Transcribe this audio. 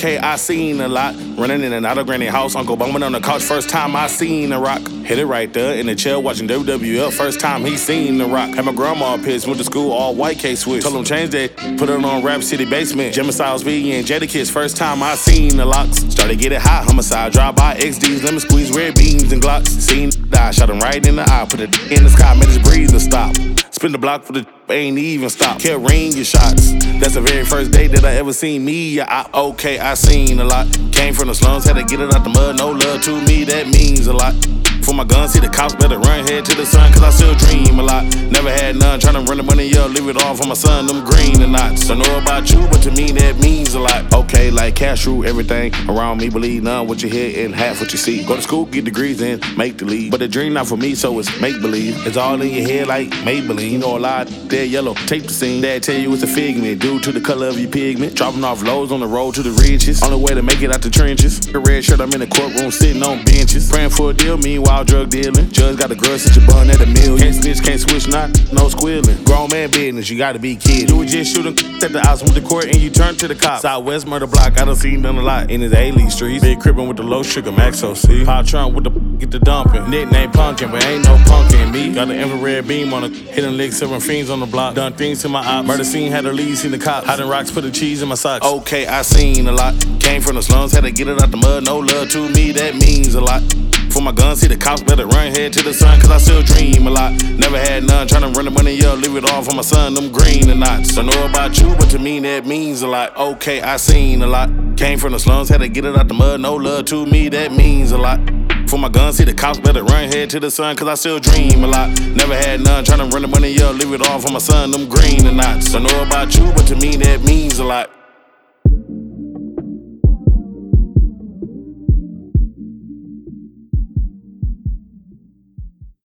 Okay, I seen a lot. Running in and out of granny house, Uncle bumming on the couch. First time I seen The Rock. Hit it right there in the chair watching WWF. First time he seen The Rock. Had my grandma pissed, went to school all white K-Switch. Told him change that, put it on Rap City Basement. Jimmy Styles V and Jadakiss. First time I seen the locks. Started getting hot, homicide, drive by XDs, lemon squeeze, red beams and Glocks. Seen die, shot him right in the eye, put it in the sky, made his breather stop. Spin the block for the ain't even stop. Kept ringing shots. That's the very first day that I ever seen me. Okay, I seen a lot. Came from the slums, had to get it out the mud. No love to me, that means a lot. For my gun, see the cops better run head to the sun, cause I still dream a lot. Never had none, tryna run the money up, leave it all for my son, them green or not. So know about you, but to me that means a lot. Okay, like cash rule, everything around me, believe none what you hear and half what you see. Go to school, get degrees and make the league. But the dream not for me, so it's make believe. It's all in your head like Maybelline. You know a lot, dead yellow, tape the scene. Dad tell you it's a figment, due to the color of your pigment. Dropping off lows on the road to the riches. On the way to make it out the trenches. A red shirt, I'm in the courtroom sitting on benches. Praying for a deal, meanwhile drug dealing. Judge got the girl, set your bun at $1 million. Can't snitch, can't switch, not no squealing. Grown man business, you gotta be kidding. You was just shooting at the house with the court and you turn to the cops. Southwest murder block, I done seen done a lot in his A-League streets. Big crippin' with the low sugar Max OC. Pop Trump with the get the dumping. Nickname punkin', but ain't no punk in me. Got the infrared beam on the hitting licks, serving fiends on the block. Done things to my ops. Murder scene had the lead, seen the cops. Hiding rocks, put the cheese in my socks. Okay, I seen a lot. Came from the slums, had to get it out the mud. No love to me, that means a lot. For my gun, see the cops better run head to the sun, cause I still dream a lot. Never had none, tryna run the money up, leave it all for my son, them green or not. So know about you, but to me that means a lot. Okay, I seen a lot. Came from the slums, had to get it out the mud. No love to me, that means a lot. For my gun, see the cops better run head to the sun, cause I still dream a lot. Never had none, tryna run the money up, leave it all for my son, them green or not. So know about you, but to me that means a lot.